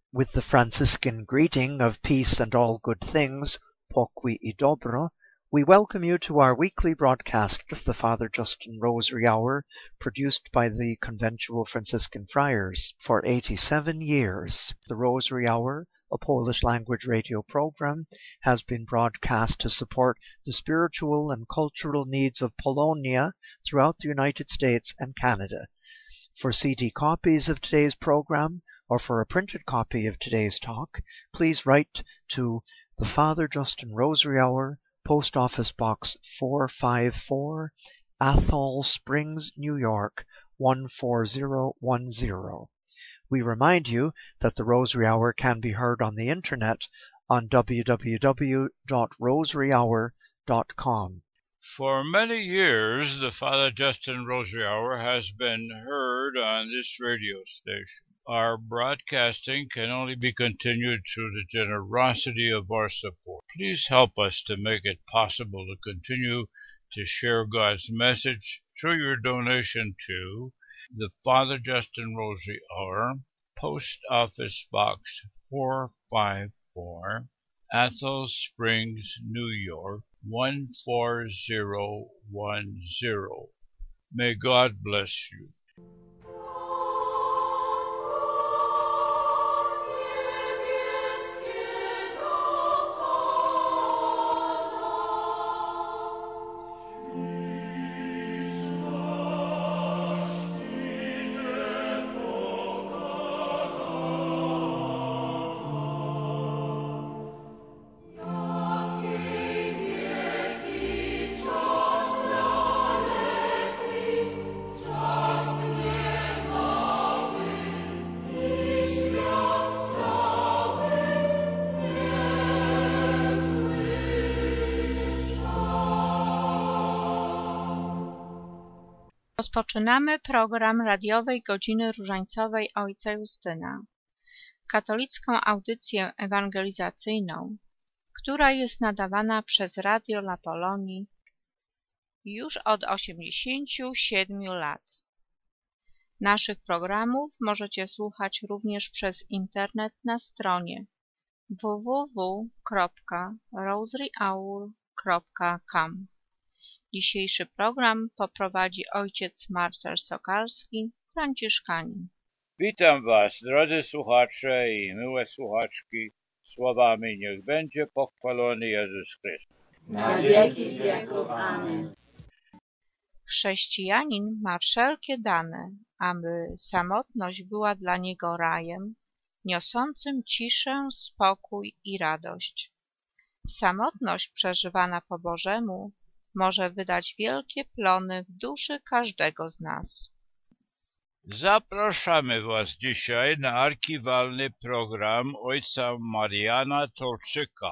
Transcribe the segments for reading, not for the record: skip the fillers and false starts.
With the Franciscan greeting of peace and all good things, pokój i dobro, we welcome you to our weekly broadcast of the Father Justin Rosary Hour, produced by the Conventual Franciscan Friars for 87 years. The Rosary Hour, a Polish-language radio program, has been broadcast to support the spiritual and cultural needs of Polonia throughout the United States and Canada. For CD copies of today's program, or for a printed copy of today's talk, please write to the Father Justin Rosary Hour, Post Office Box 454, Athol Springs, New York 14010. We remind you that the Rosary Hour can be heard on the internet on www.rosaryhour.com. For many years, the Father Justin Rosary Hour has been heard on this radio station. Our broadcasting can only be continued through the generosity of our support. Please help us to make it possible to continue to share God's message through your donation to the Father Justin Rosary Hour, Post Office Box 454, Athol Springs, New York 14010. May God bless you. Rozpoczynamy program radiowej Godziny Różańcowej Ojca Justyna, katolicką audycję ewangelizacyjną, która jest nadawana przez Radio La Polonii już od 87 lat. Naszych programów możecie słuchać również przez internet na stronie www.rosaryhour.com. Dzisiejszy program poprowadzi ojciec Marcel Sokalski, franciszkanin. Witam Was, drodzy słuchacze i miłe słuchaczki, słowami niech będzie pochwalony Jezus Chrystus. Na wieki wieków. Amen. Chrześcijanin ma wszelkie dane, aby samotność była dla niego rajem, niosącym ciszę, spokój i radość. Samotność przeżywana po Bożemu może wydać wielkie plony w duszy każdego z nas. Zapraszamy Was dzisiaj na archiwalny program ojca Mariana Tolczyka.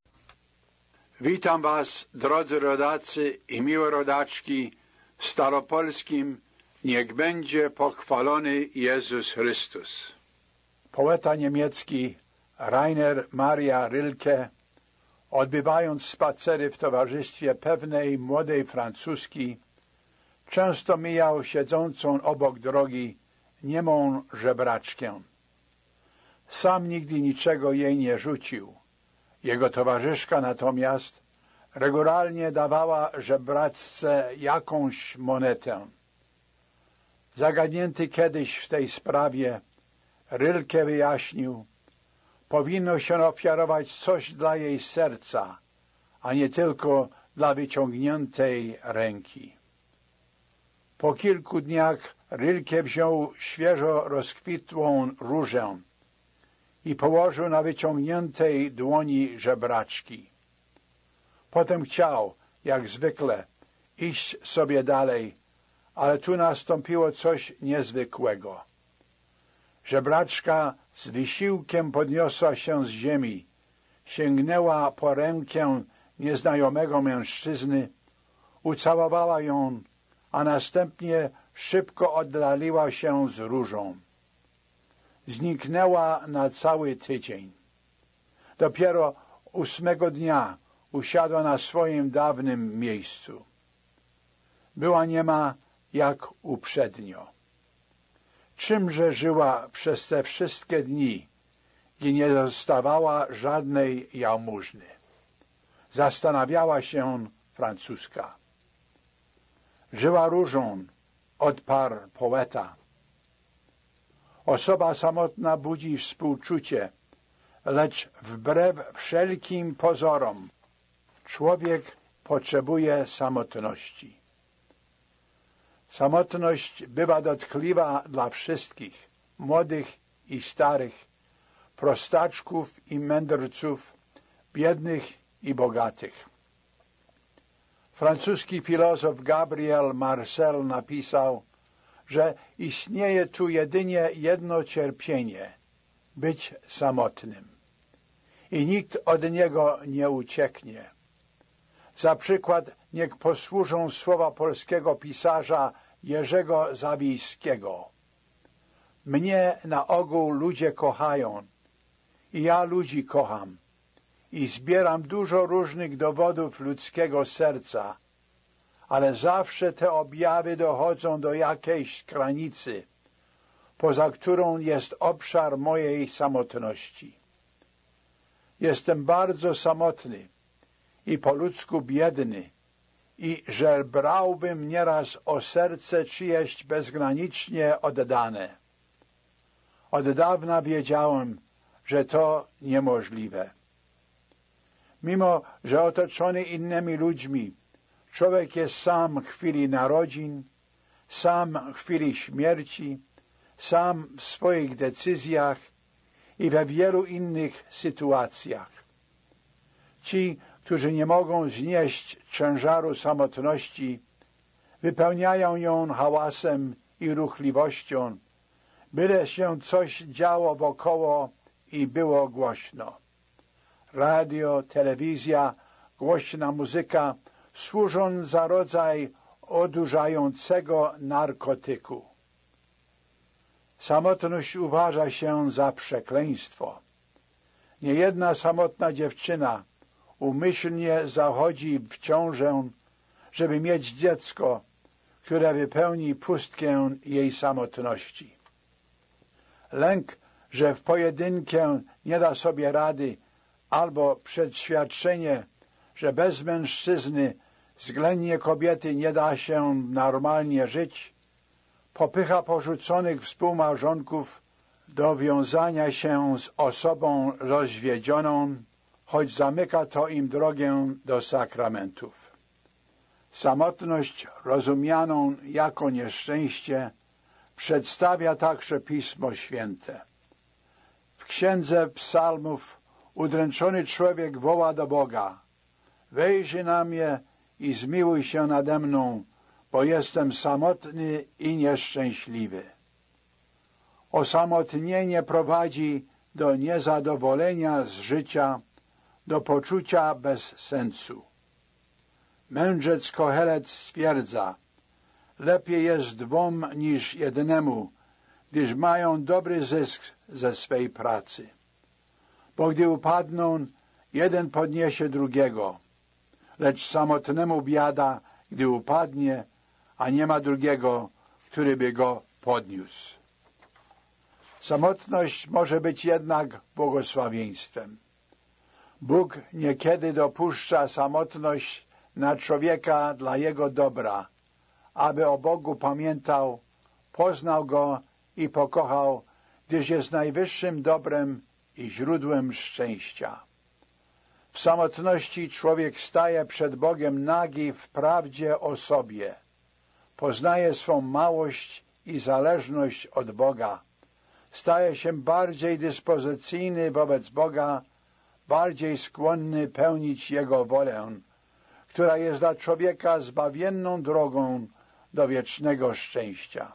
Witam Was, drodzy rodacy i miłe rodaczki, w staropolskim niech będzie pochwalony Jezus Chrystus. Poeta niemiecki Rainer Maria Rilke, odbywając spacery w towarzystwie pewnej młodej Francuzki, często mijał siedzącą obok drogi niemą żebraczkę. Sam nigdy niczego jej nie rzucił. Jego towarzyszka natomiast regularnie dawała żebraczce jakąś monetę. Zagadnięty kiedyś w tej sprawie, Rilke wyjaśnił: powinno się ofiarować coś dla jej serca, a nie tylko dla wyciągniętej ręki. Po kilku dniach Rilke wziął świeżo rozkwitłą różę i położył na wyciągniętej dłoni żebraczki. Potem chciał, jak zwykle, iść sobie dalej, ale tu nastąpiło coś niezwykłego. Żebraczka z wysiłkiem podniosła się z ziemi, sięgnęła po rękę nieznajomego mężczyzny, ucałowała ją, a następnie szybko oddaliła się z różą. Zniknęła na cały tydzień. Dopiero 8 dnia usiadła na swoim dawnym miejscu. Była niema jak uprzednio. Czymże żyła przez te wszystkie dni, gdzie nie dostawała żadnej jałmużny. Zastanawiała się francuska. Żyła różą, odparł poeta. Osoba samotna budzi współczucie, lecz wbrew wszelkim pozorom człowiek potrzebuje samotności. Samotność bywa dotkliwa dla wszystkich, młodych i starych, prostaczków i mędrców, biednych i bogatych. Francuski filozof Gabriel Marcel napisał, że istnieje tu jedynie jedno cierpienie – być samotnym. I nikt od niego nie ucieknie. Za przykład niech posłużą słowa polskiego pisarza Jerzego Zawijskiego. Mnie na ogół ludzie kochają i ja ludzi kocham i zbieram dużo różnych dowodów ludzkiego serca, ale zawsze te objawy dochodzą do jakiejś granicy, poza którą jest obszar mojej samotności. Jestem bardzo samotny i po ludzku biedny i żebrałbym nieraz o serce czyjeś bezgranicznie oddane. Od dawna wiedziałem, że to niemożliwe. Mimo że otoczony innymi ludźmi, człowiek jest sam w chwili narodzin, sam w chwili śmierci, sam w swoich decyzjach i we wielu innych sytuacjach. Ci, którzy nie mogą znieść ciężaru samotności, wypełniają ją hałasem i ruchliwością, byle się coś działo wokoło i było głośno. Radio, telewizja, głośna muzyka służą za rodzaj odurzającego narkotyku. Samotność uważa się za przekleństwo. Niejedna samotna dziewczyna umyślnie zachodzi w ciążę, żeby mieć dziecko, które wypełni pustkę jej samotności. Lęk, że w pojedynkę nie da sobie rady, albo przeświadczenie, że bez mężczyzny względnie kobiety nie da się normalnie żyć, popycha porzuconych współmałżonków do wiązania się z osobą rozwiedzioną, choć zamyka to im drogę do sakramentów. Samotność rozumianą jako nieszczęście przedstawia także Pismo Święte. W Księdze Psalmów udręczony człowiek woła do Boga: wejrzyj na mnie i zmiłuj się nade mną, bo jestem samotny i nieszczęśliwy. Osamotnienie prowadzi do niezadowolenia z życia, do poczucia bezsensu. Mędrzec Kohelet stwierdza: lepiej jest dwom niż jednemu, gdyż mają dobry zysk ze swej pracy. Bo gdy upadną, jeden podniesie drugiego, lecz samotnemu biada, gdy upadnie, a nie ma drugiego, który by go podniósł. Samotność może być jednak błogosławieństwem. Bóg niekiedy dopuszcza samotność na człowieka dla jego dobra, aby o Bogu pamiętał, poznał Go i pokochał, gdyż jest najwyższym dobrem i źródłem szczęścia. W samotności człowiek staje przed Bogiem nagi w prawdzie o sobie. Poznaje swą małość i zależność od Boga. Staje się bardziej dyspozycyjny wobec Boga, bardziej skłonny pełnić Jego wolę, która jest dla człowieka zbawienną drogą do wiecznego szczęścia.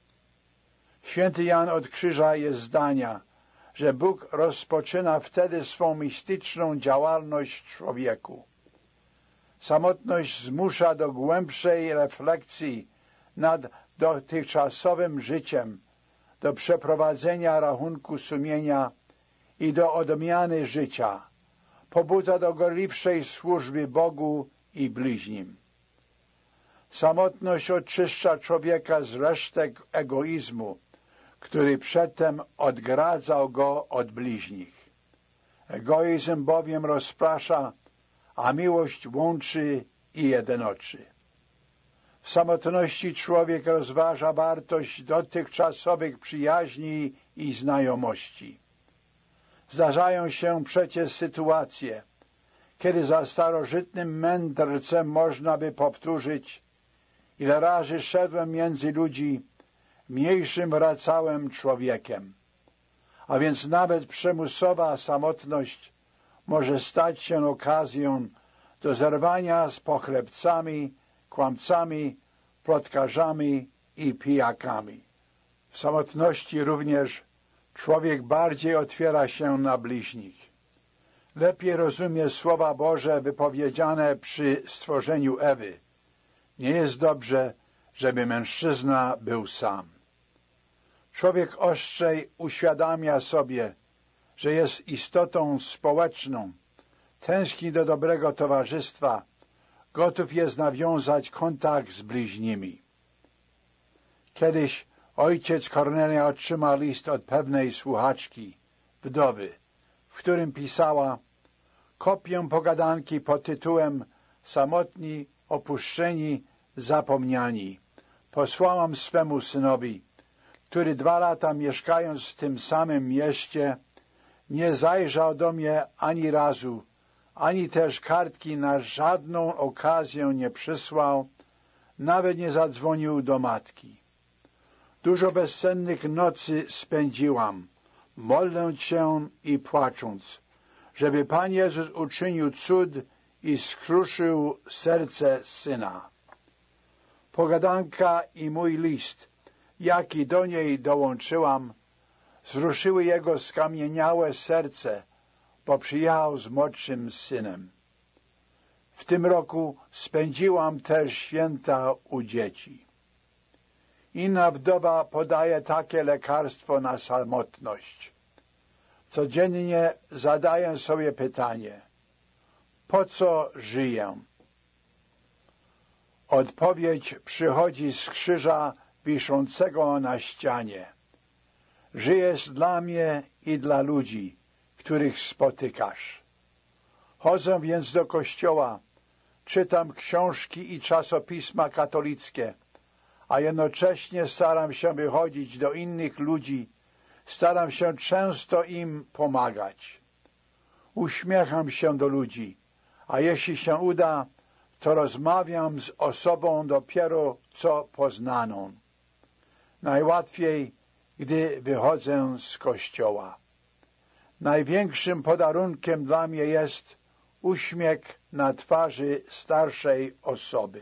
Święty Jan od Krzyża jest zdania, że Bóg rozpoczyna wtedy swą mistyczną działalność w człowieku. Samotność zmusza do głębszej refleksji nad dotychczasowym życiem, do przeprowadzenia rachunku sumienia i do odmiany życia. Pobudza do gorliwszej służby Bogu i bliźnim. Samotność oczyszcza człowieka z resztek egoizmu, który przedtem odgradzał go od bliźnich. Egoizm bowiem rozprasza, a miłość łączy i jednoczy. W samotności człowiek rozważa wartość dotychczasowych przyjaźni i znajomości. Zdarzają się przecież sytuacje, kiedy za starożytnym mędrcem można by powtórzyć: ile razy szedłem między ludzi, mniejszym wracałem człowiekiem. A więc nawet przymusowa samotność może stać się okazją do zerwania z pochlebcami, kłamcami, plotkarzami i pijakami. W samotności również człowiek bardziej otwiera się na bliźnich. Lepiej rozumie słowa Boże wypowiedziane przy stworzeniu Ewy. Nie jest dobrze, żeby mężczyzna był sam. Człowiek ostrzej uświadamia sobie, że jest istotą społeczną, tęskni do dobrego towarzystwa, gotów jest nawiązać kontakt z bliźnimi. Kiedyś ojciec Kornelia otrzymał list od pewnej słuchaczki, wdowy, w którym pisała: kopię pogadanki pod tytułem Samotni, opuszczeni, zapomniani posłałam swemu synowi, który 2 lata mieszkając w tym samym mieście nie zajrzał do mnie ani razu, ani też kartki na żadną okazję nie przysłał, nawet nie zadzwonił do matki. Dużo bezsennych nocy spędziłam, modląc się i płacząc, żeby Pan Jezus uczynił cud i skruszył serce syna. Pogadanka i mój list, jaki do niej dołączyłam, wzruszyły jego skamieniałe serce, bo przyjechał z młodszym synem. W tym roku spędziłam też święta u dzieci. Inna wdowa podaje takie lekarstwo na samotność. Codziennie zadaję sobie pytanie: po co żyję? Odpowiedź przychodzi z krzyża wiszącego na ścianie. Żyjesz dla mnie i dla ludzi, których spotykasz. Chodzę więc do kościoła, czytam książki i czasopisma katolickie, a jednocześnie staram się wychodzić do innych ludzi, staram się często im pomagać. Uśmiecham się do ludzi, a jeśli się uda, to rozmawiam z osobą dopiero co poznaną. Najłatwiej, gdy wychodzę z kościoła. Największym podarunkiem dla mnie jest uśmiech na twarzy starszej osoby.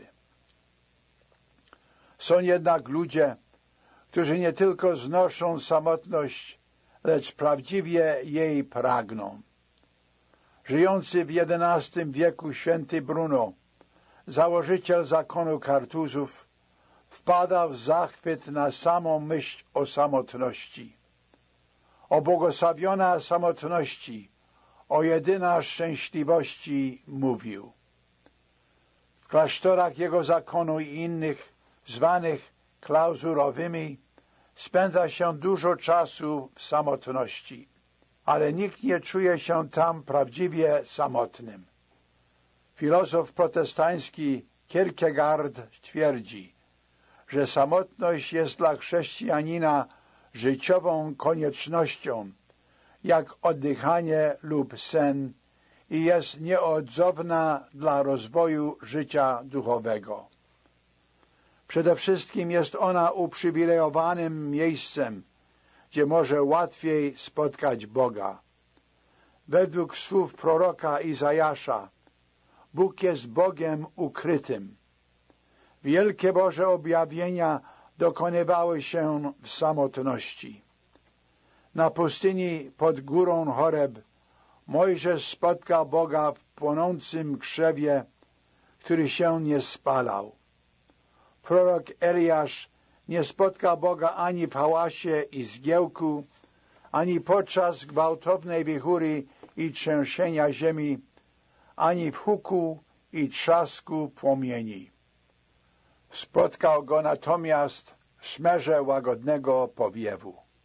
Są jednak ludzie, którzy nie tylko znoszą samotność, lecz prawdziwie jej pragną. Żyjący w XI wieku święty Bruno, założyciel zakonu Kartuzów, wpada w zachwyt na samą myśl o samotności. O błogosławiona samotności, o jedyna szczęśliwości mówił. W klasztorach jego zakonu i innych, zwanych klauzurowymi, spędza się dużo czasu w samotności, ale nikt nie czuje się tam prawdziwie samotnym. Filozof protestancki Kierkegaard twierdzi, że samotność jest dla chrześcijanina życiową koniecznością, jak oddychanie lub sen, i jest nieodzowna dla rozwoju życia duchowego. Przede wszystkim jest ona uprzywilejowanym miejscem, gdzie może łatwiej spotkać Boga. Według słów proroka Izajasza, Bóg jest Bogiem ukrytym. Wielkie Boże objawienia dokonywały się w samotności. Na pustyni pod górą Horeb Mojżesz spotkał Boga w płonącym krzewie, który się nie spalał. Prorok Eliasz nie spotkał Boga ani w hałasie i zgiełku, ani podczas gwałtownej wichury i trzęsienia ziemi, ani w huku i trzasku płomieni. Spotkał go natomiast w szmerze łagodnego powiewu.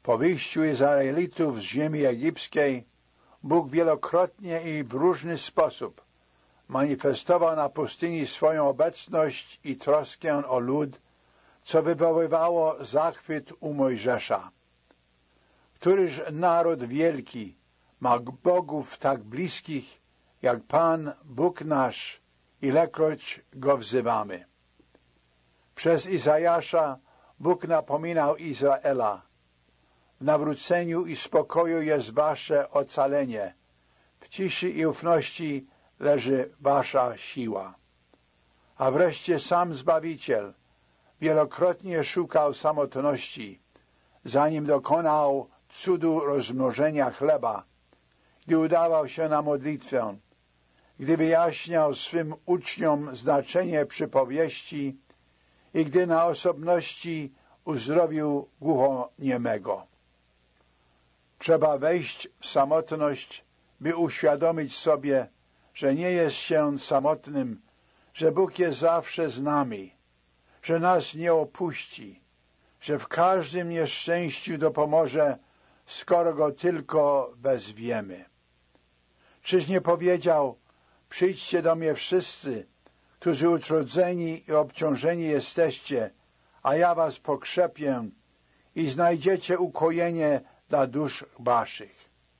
Po wyjściu Izraelitów z ziemi egipskiej Bóg wielokrotnie i w różny sposób manifestował na pustyni swoją obecność i troskę o lud, co wywoływało zachwyt u Mojżesza. Któryż naród wielki ma bogów tak bliskich, jak Pan, Bóg nasz, ilekroć Go wzywamy. Przez Izajasza Bóg napominał Izraela: w nawróceniu i spokoju jest wasze ocalenie, w ciszy i ufności leży wasza siła. A wreszcie sam Zbawiciel wielokrotnie szukał samotności, zanim dokonał cudu rozmnożenia chleba, gdy udawał się na modlitwę, gdy wyjaśniał swym uczniom znaczenie przypowieści i gdy na osobności uzdrowił głuchoniemego. Trzeba wejść w samotność, by uświadomić sobie, że nie jest się samotnym, że Bóg jest zawsze z nami, że nas nie opuści, że w każdym nieszczęściu dopomoże, skoro Go tylko wezwiemy. Czyż nie powiedział: przyjdźcie do mnie wszyscy, którzy utrudzeni i obciążeni jesteście, a ja was pokrzepię i znajdziecie ukojenie dla dusz waszych.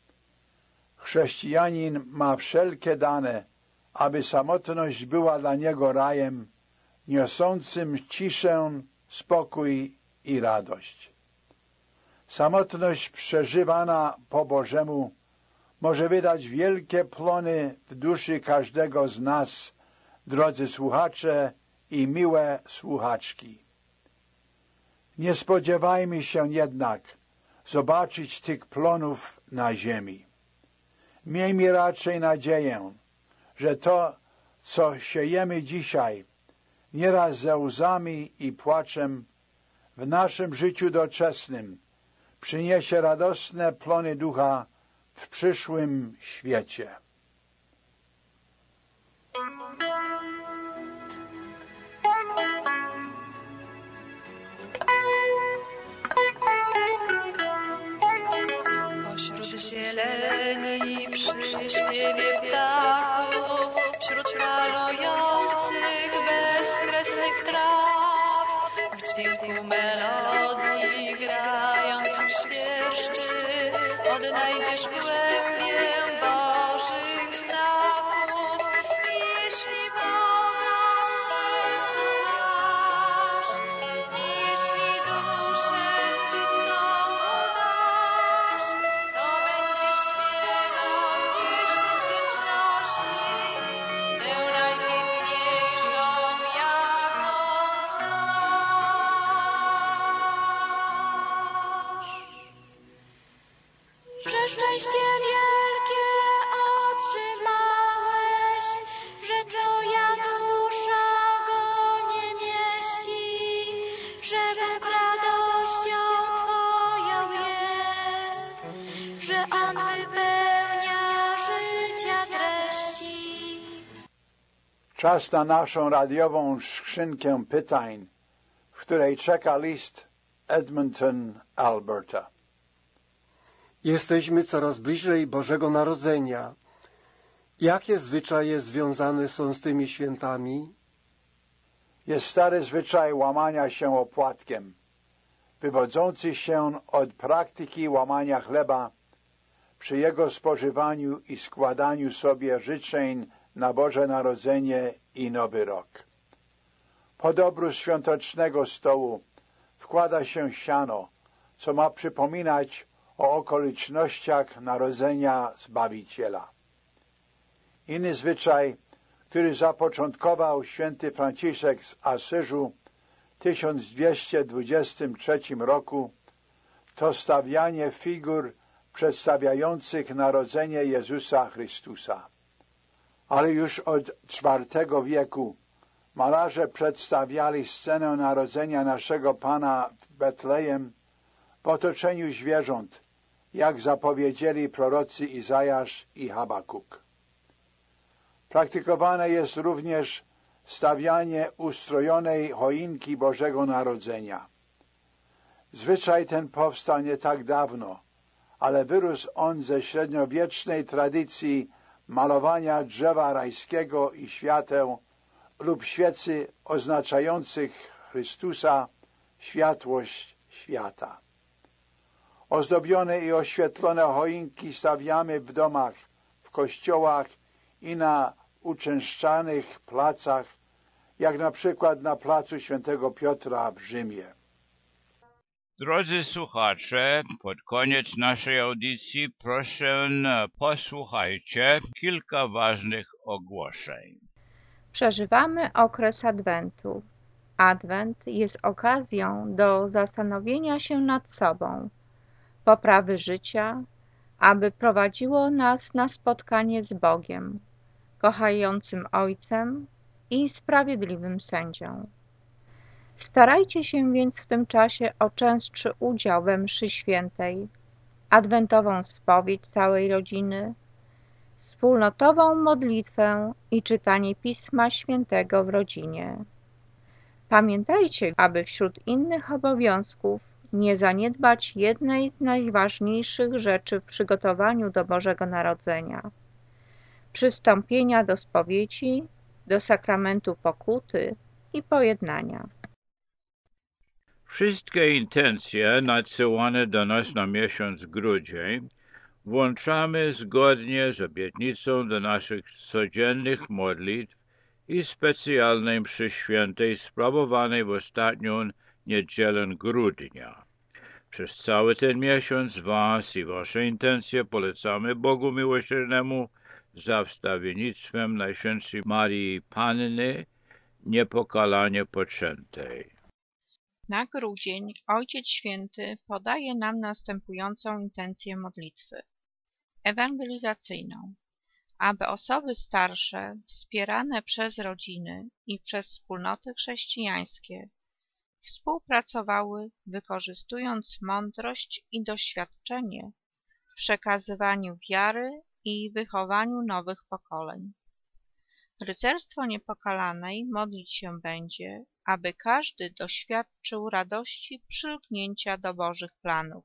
Chrześcijanin ma wszelkie dane, aby samotność była dla niego rajem, niosącym ciszę, spokój i radość. Samotność przeżywana po Bożemu może wydać wielkie plony w duszy każdego z nas, drodzy słuchacze i miłe słuchaczki. Nie spodziewajmy się jednak zobaczyć tych plonów na ziemi. Miejmy raczej nadzieję, że to, co siejemy dzisiaj, nieraz ze łzami i płaczem, w naszym życiu doczesnym przyniesie radosne plony ducha w przyszłym świecie. Pośród zieleni przy śpiewie ptaków, wśród falujących bezkresnych traw, w dźwięku melodii grających świerszczy odnajdziesz głębię Bożych znaków. Jeśli Boga w sercu masz, jeśli duszę czystą dasz, to będziesz śpiewał pieśń wdzięczności, tę najpiękniejszą, jaką znasz. Że szczęście wielkie otrzymałeś, że twoja dusza go nie mieści, że Bóg radością twoją jest, że On wypełnia życia treści. Czas na naszą radiową skrzynkę pytań, w której czeka list Edmonton, Alberta. Jesteśmy coraz bliżej Bożego Narodzenia. Jakie zwyczaje związane są z tymi świętami? Jest stary zwyczaj łamania się opłatkiem, wywodzący się od praktyki łamania chleba przy jego spożywaniu i składaniu sobie życzeń na Boże Narodzenie i Nowy Rok. Po dobru świątecznego stołu wkłada się siano, co ma przypominać o okolicznościach narodzenia Zbawiciela. Inny zwyczaj, który zapoczątkował święty Franciszek z Asyżu w 1223 roku, to stawianie figur przedstawiających narodzenie Jezusa Chrystusa. Ale już od IV wieku malarze przedstawiali scenę narodzenia naszego Pana w Betlejem w otoczeniu zwierząt, jak zapowiedzieli prorocy Izajasz i Habakuk. Praktykowane jest również stawianie ustrojonej choinki Bożego Narodzenia. Zwyczaj ten powstał nie tak dawno, ale wyrósł on ze średniowiecznej tradycji malowania drzewa rajskiego i świateł lub świecy oznaczających Chrystusa, światłość świata. Ozdobione i oświetlone choinki stawiamy w domach, w kościołach i na uczęszczanych placach, jak na przykład na placu Świętego Piotra w Rzymie. Drodzy słuchacze, pod koniec naszej audycji proszę posłuchajcie kilka ważnych ogłoszeń. Przeżywamy okres Adwentu. Adwent jest okazją do zastanowienia się nad sobą, poprawy życia, aby prowadziło nas na spotkanie z Bogiem, kochającym Ojcem i sprawiedliwym sędzią. Starajcie się więc w tym czasie o częstszy udział we mszy świętej, adwentową spowiedź całej rodziny, wspólnotową modlitwę i czytanie Pisma Świętego w rodzinie. Pamiętajcie, aby wśród innych obowiązków nie zaniedbać jednej z najważniejszych rzeczy w przygotowaniu do Bożego Narodzenia – przystąpienia do spowiedzi, do sakramentu pokuty i pojednania. Wszystkie intencje nadsyłane do nas na miesiąc grudzień włączamy zgodnie z obietnicą do naszych codziennych modlitw i specjalnej mszy świętej sprawowanej w ostatnią niedzielę grudnia. Przez cały ten miesiąc was i wasze intencje polecamy Bogu Miłosiernemu za wstawiennictwem Najświętszej Marii Panny niepokalanie poczętej. Na grudzień Ojciec Święty podaje nam następującą intencję modlitwy ewangelizacyjną, aby osoby starsze wspierane przez rodziny i przez wspólnoty chrześcijańskie współpracowały, wykorzystując mądrość i doświadczenie w przekazywaniu wiary i wychowaniu nowych pokoleń. Rycerstwo Niepokalanej modlić się będzie, aby każdy doświadczył radości przylgnięcia do Bożych planów.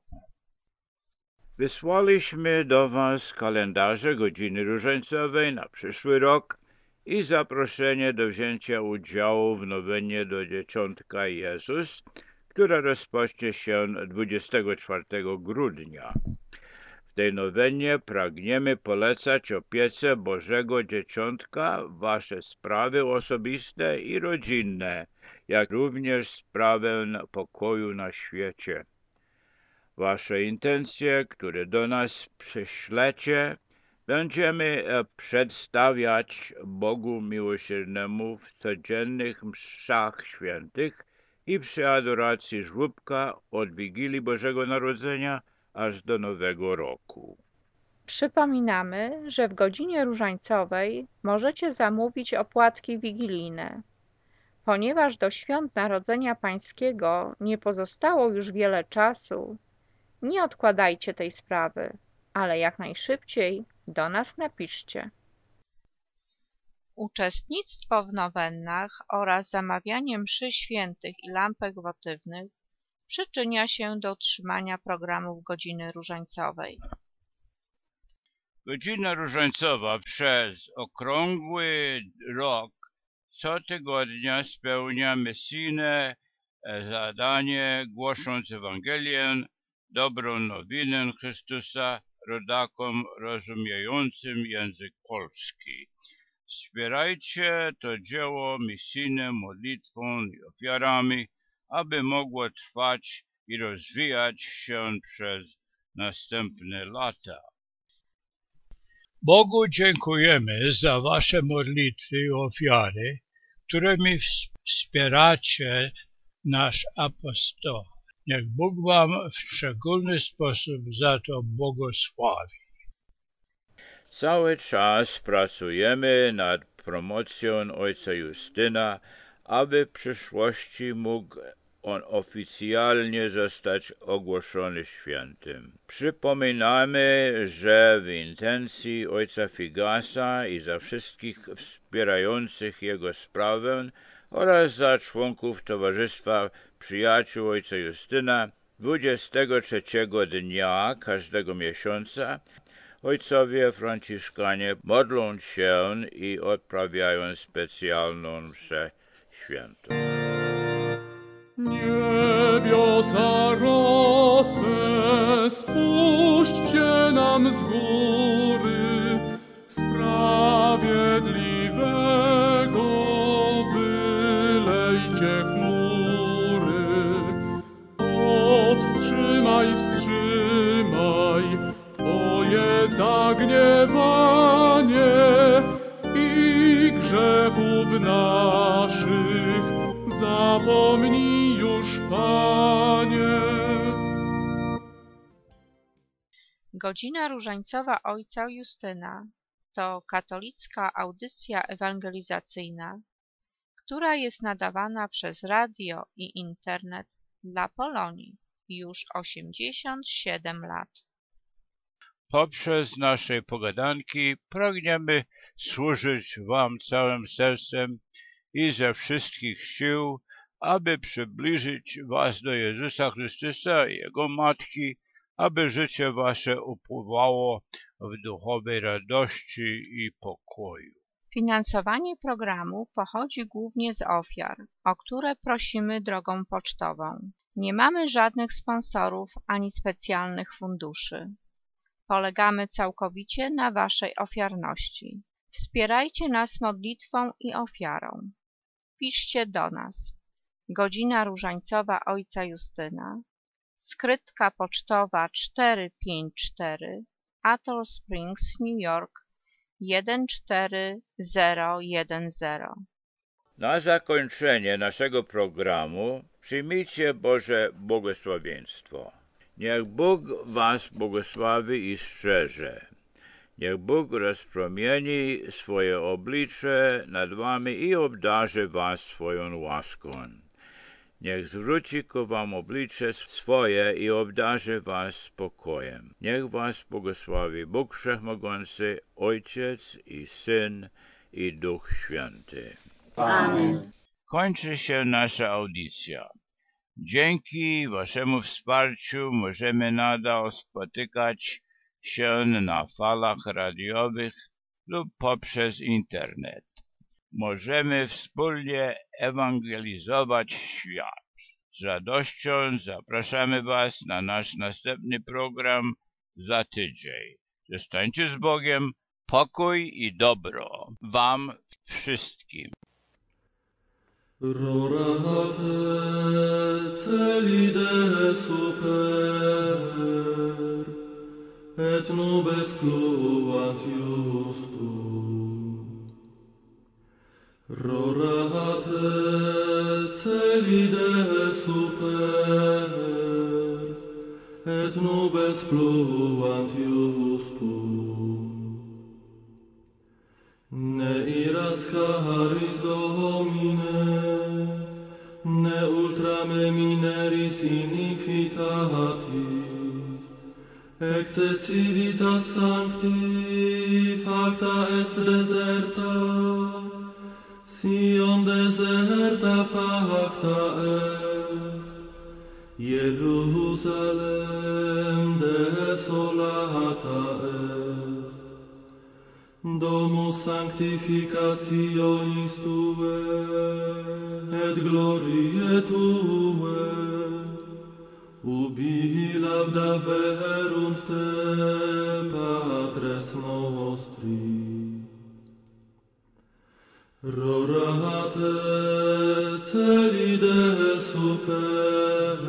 Wysłaliśmy do was kalendarze Godziny Różańcowej na przyszły rok i zaproszenie do wzięcia udziału w nowenie do Dzieciątka Jezus, która rozpocznie się 24 grudnia. W tej nowenie pragniemy polecać opiece Bożego Dzieciątka wasze sprawy osobiste i rodzinne, jak również sprawę pokoju na świecie. Wasze intencje, które do nas przyślecie, będziemy przedstawiać Bogu Miłosiernemu w codziennych mszach świętych i przy adoracji żłóbka od Wigilii Bożego Narodzenia aż do Nowego Roku. Przypominamy, że w Godzinie Różańcowej możecie zamówić opłatki wigilijne. Ponieważ do świąt Narodzenia Pańskiego nie pozostało już wiele czasu, nie odkładajcie tej sprawy, ale jak najszybciej do nas napiszcie. Uczestnictwo w nowennach oraz zamawianie mszy świętych i lampek wotywnych przyczynia się do utrzymania programów Godziny Różańcowej. Godzina Różańcowa przez okrągły rok co tygodnia spełnia misyjne zadanie, głosząc Ewangelię, dobrą nowinę Chrystusa rodakom rozumiejącym język polski. Wspierajcie to dzieło misyjne modlitwą i ofiarami, aby mogło trwać i rozwijać się przez następne lata. Bogu dziękujemy za wasze modlitwy i ofiary, którymi wspieracie nasz apostoł. Niech Bóg wam w szczególny sposób za to błogosławi. Cały czas pracujemy nad promocją ojca Justyna, aby w przyszłości mógł on oficjalnie zostać ogłoszony świętym. Przypominamy, że w intencji ojca Figasa i za wszystkich wspierających jego sprawę oraz za członków Towarzystwa Przyjaciół ojca Justyna 23 dnia każdego miesiąca ojcowie franciszkanie modlą się i odprawiają specjalną mszę świętą. Niebiosa rosę spuśćcie nam z góry, sprawiedliwego wylejcie chmury. Powstrzymaj, wstrzymaj Twoje zagniewanie i grzechów naszych zapomnij już, Panie. Godzina Różańcowa Ojca Justyna to katolicka audycja ewangelizacyjna, która jest nadawana przez radio i internet dla Polonii już 87 lat. Poprzez nasze pogadanki pragniemy służyć Wam całym sercem i ze wszystkich sił, aby przybliżyć Was do Jezusa Chrystusa i Jego Matki, aby życie Wasze upływało w duchowej radości i pokoju. Finansowanie programu pochodzi głównie z ofiar, o które prosimy drogą pocztową. Nie mamy żadnych sponsorów ani specjalnych funduszy. Polegamy całkowicie na Waszej ofiarności. Wspierajcie nas modlitwą i ofiarą. Piszcie do nas. Godzina Różańcowa Ojca Justyna, skrytka pocztowa 454, Atoll Springs, New York 14010. Na zakończenie naszego programu przyjmijcie Boże błogosławieństwo. Niech Bóg Was błogosławi i strzeże. Niech Bóg rozpromieni swoje oblicze nad Wami i obdarzy Was swoją łaską. Niech zwróci ku Wam oblicze swoje i obdarzy Was spokojem. Niech Was błogosławi Bóg Wszechmogący, Ojciec i Syn i Duch Święty. Amen. Kończy się nasza audycja. Dzięki Waszemu wsparciu możemy nadal spotykać się na falach radiowych lub poprzez internet. Możemy wspólnie ewangelizować świat. Z radością zapraszamy Was na nasz następny program za tydzień. Zostańcie z Bogiem, pokój i dobro Wam wszystkim. Rorate celide super, et nubes cluant justum. Rorate celide super, et nubes pluant justum. Ne iras charis Domine, ne ultrame mineris iniquitatis, ecce civitas sancti facta est deserta, Sion deserta facta est, Jerusalem desolata est, Domus sanctificationis Tue, et gloriae Tue, ubi lauda verunt Te, Patres nostri. Rorate celide super,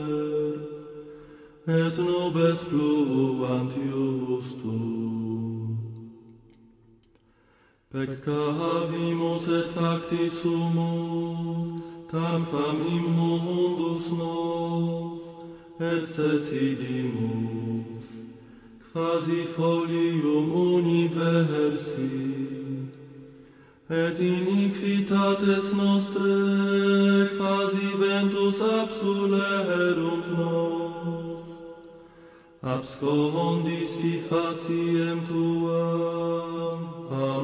et nubes pluant justum. Peccavimus et facti sumus, tamquam immundus nos, et cecidimus, quasi folium universi, et iniquitates nostrae quasi ventus abstulerunt nos, abscondisci faciem Tuam a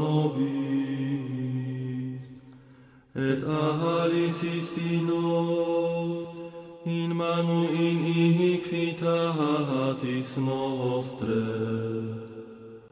nobis, et alisisti nos in manu iniquitatis nostre.